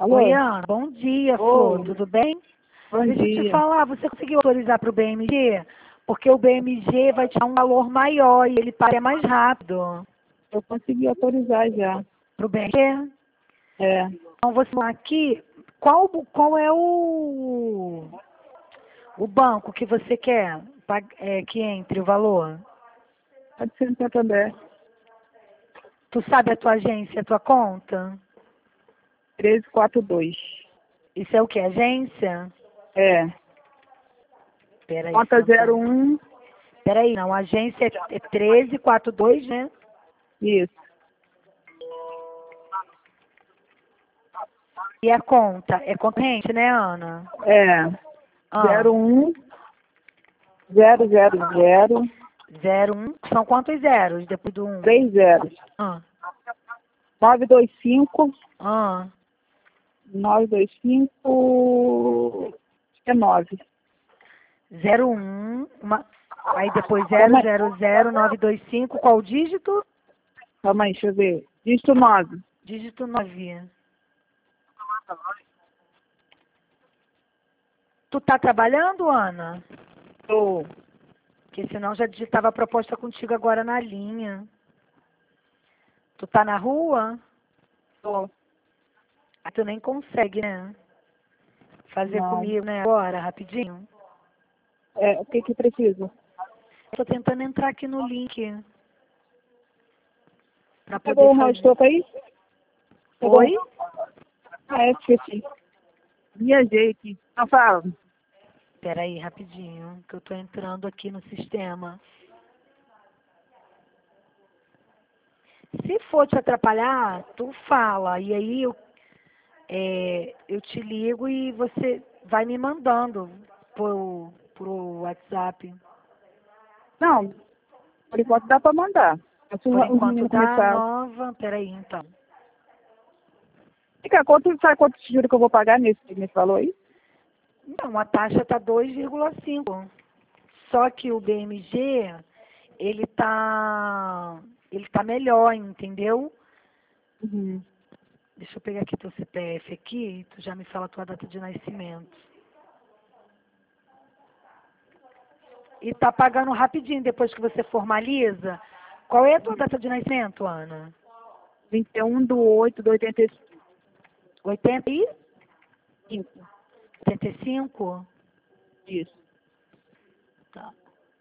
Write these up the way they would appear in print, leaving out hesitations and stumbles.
Alô? Oi, Ana. Bom dia, Flor. Oi, Tudo bem? bom Deixa eu te dia. falar, você conseguiu autorizar para o BMG? Porque o BMG vai te dar um valor maior e ele paga mais rápido. Eu consegui autorizar já. Para o BMG? É, Então, você aqui, qual é o banco que você quer que entre o valor? pode ser no Santander. Tu sabe a tua agência, a tua conta? 1342. Isso é o que? Agência? É, Peraí, conta Santander. 01. Peraí, não, a agência é 1342, né? Isso. E a conta? É corrente, né, Ana? É, Ah, 01 000 01. São quantos zeros depois do 1? 30 Ah, 925 ah. 925 é 9. 01. Aí depois Calma aí, 000925. Qual o dígito? calma aí, deixa eu ver. Dígito 9. Dígito 9. Tu tá trabalhando, Ana? Tô. Porque senão já digitava a proposta contigo agora na linha. Tu tá na rua? Tô. Aí tu nem consegue, né? Fazer Não. comigo, né? Agora, rapidinho. É, o que que precisa? Tô tentando entrar aqui no link pra Pegou poder o fazer. rosto aí? Pegou? Oi? Ah, esqueci. Viajei aqui. Não fala. Peraí, rapidinho, que eu tô entrando aqui no sistema. Se for te atrapalhar, tu fala. E aí eu te ligo e você vai me mandando pro WhatsApp. Não, por enquanto dá pra mandar. Se Por os enquanto meninos dá começarem. nova. Peraí, então. Fica, sabe quanto juro que eu vou pagar nesse valor aí? Não, a taxa tá 2,5. Só que o BMG, ele tá melhor, entendeu? Uhum. Deixa eu pegar aqui teu CPF aqui, e tu já me fala a tua data de nascimento. E tá pagando rapidinho depois que você formaliza. Qual é a tua data de nascimento, Ana? 21/8/85. 80 e 85? Isso. Tá.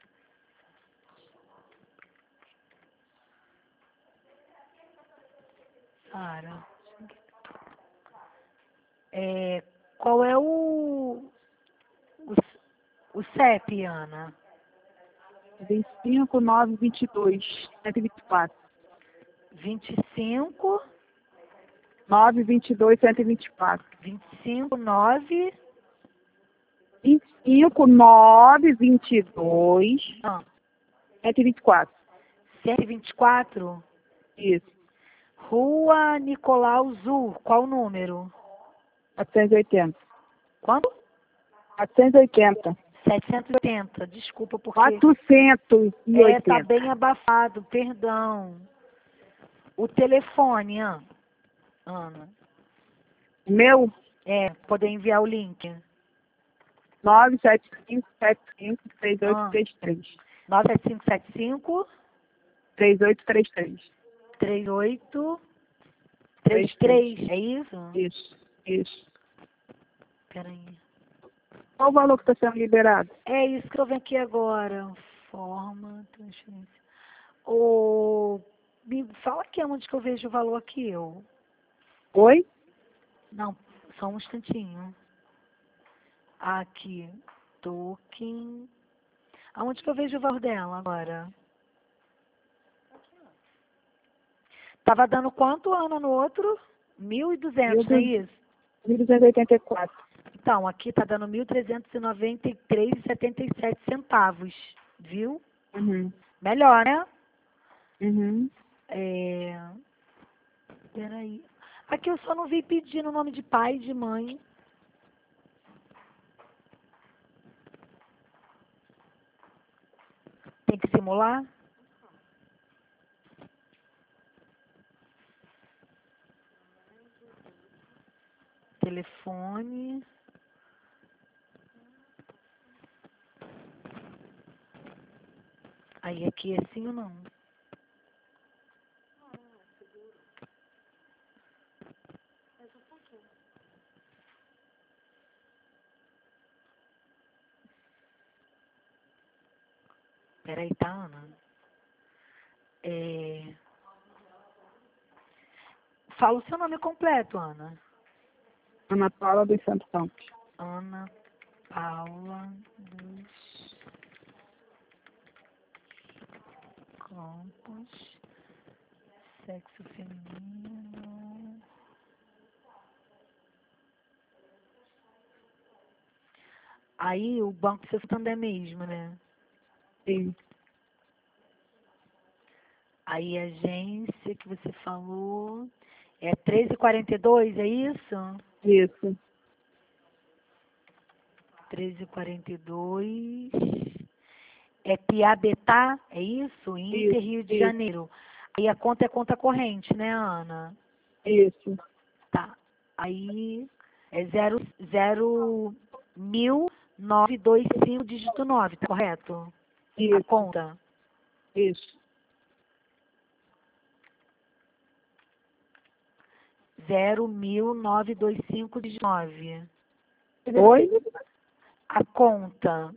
Sara. Qual é o CEP, Ana? 25/9/22. 124. 25, 9/22, 124. 25, 9, 25/9/22, ah, 124. 124, Isso. Rua Nicolau Zur, qual o número? 480. Quanto? 480. 780, desculpa porque tá 480. bem abafado, perdão. O telefone, Ana, Meu, poder enviar o link. 975753833. Ah, 97575 3833. 3833, é isso? Isso, isso. Peraí. Qual o valor que está sendo liberado? É isso que eu venho aqui agora. Forma, transferência. Me fala aqui onde que eu vejo o valor aqui, eu. Oi? Não, só um instantinho. Aqui, token. Aonde que eu vejo o valor dela agora? Tava dando quanto, Ana, no outro? 1.200, não é isso? 1.284. Então, aqui tá dando 1.393,77 centavos, viu? Uhum. Melhor, né? Uhum. Peraí. Aqui eu só não vi pedindo o nome de pai e de mãe. Tem que simular? telefone. Aí aqui é sim ou não? Peraí, tá, Ana? Fala o seu nome completo, Ana. Ana Paula dos Santos Campos. Ana Paula dos Campos, sexo feminino. Aí o Banco Santander mesmo, né? Sim. Aí a agência que você falou é 1342, é isso? Isso. 1342. É Piabetá, é isso? Inter, Rio de Isso. Janeiro. Aí a conta é conta corrente, né, Ana? Isso. Tá. Aí é 00925 dígito 9, tá correto? A Isso. conta. Isso. 01925 dígito 9. Oi? A conta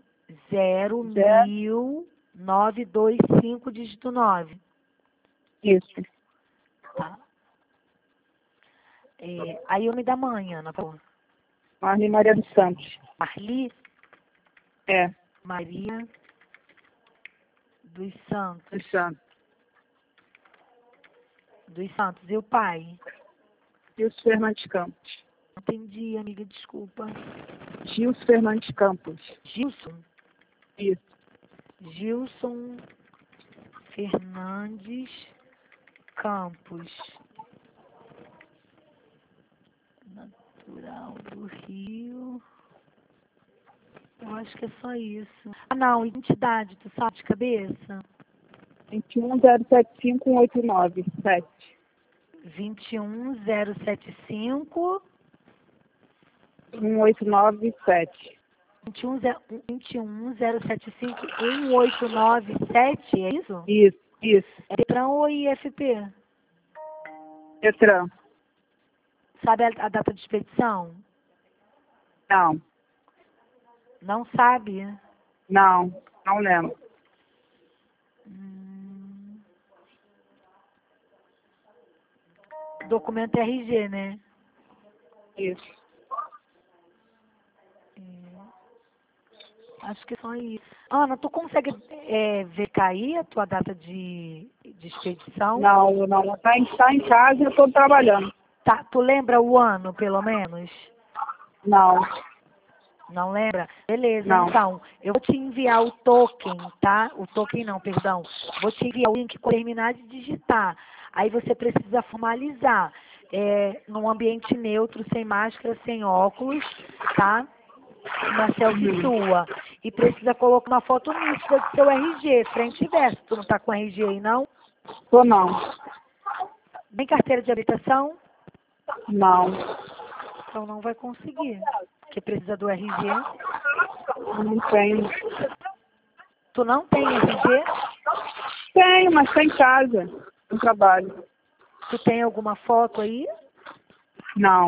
01925 dígito 9. Isso. Tá. Aí o nome da mãe, Ana, por favor. Marli Maria dos Santos. Marli É. Maria dos Santos. Dos Santos. Dos Santos. E o pai? Gilson Fernandes Campos. Não entendi, amiga, desculpa. Gilson Fernandes Campos. Gilson? Isso. Gilson Fernandes Campos. Natural do Rio. Eu acho que é só isso. Ah, não, identidade, tu sabe de cabeça? 210751897. 21075 1897. 21075 1897, é isso? Isso. Isso. É Detran ou IFP? Detran. Sabe a data de expedição? Não. Não sabe? Não. Não lembro. Documento RG, né? Isso. Acho que é só isso. Ana, tu consegue ver cair a tua data de expedição? Não, não. Tá em casa e eu estou trabalhando. Tá, tu lembra o ano, pelo menos? Não. Não lembra? Beleza, Não. então, eu vou te enviar o token, tá? O token não, perdão. Vou te enviar o link para terminar de digitar. Aí você precisa formalizar. Num ambiente neutro, sem máscara, sem óculos, tá? Uma selfie sua. E precisa colocar uma foto nítida do seu RG, frente e verso. Tu não tá com RG aí, não? Tô não. Nem carteira de habitação? Não. Então não vai conseguir. Porque precisa do RG. Não tenho. Tu não tem RG? Tenho, mas tá em casa. No trabalho. Tu tem alguma foto aí? Não.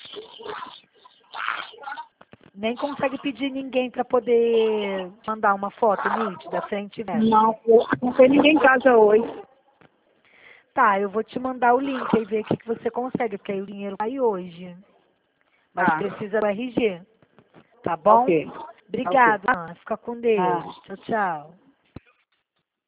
Nem consegue pedir ninguém para poder mandar uma foto nítida, frente e verso. Não tem ninguém em casa hoje. Tá, eu vou te mandar o link e ver o que você consegue, porque aí o dinheiro vai hoje. Mas precisa do RG. Tá bom? Ok. Obrigada, Ana. Fica com Deus. Ah. Tchau, tchau.